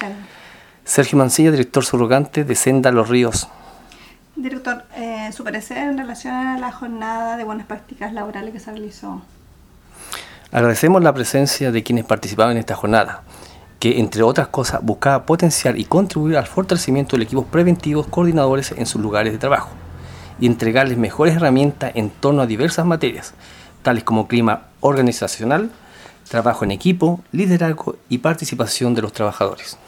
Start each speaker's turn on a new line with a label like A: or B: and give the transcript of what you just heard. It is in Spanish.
A: cargo.
B: Sergio Mancilla, director subrogante de Senda Los Ríos.
A: Director, su parecer en relación a la jornada de buenas prácticas laborales que se realizó.
B: Agradecemos la presencia de quienes participaban en esta jornada, que entre otras cosas buscaba potenciar y contribuir al fortalecimiento de equipos preventivos coordinadores en sus lugares de trabajo y entregarles mejores herramientas en torno a diversas materias, tales como clima organizacional, trabajo en equipo, liderazgo y participación de los trabajadores.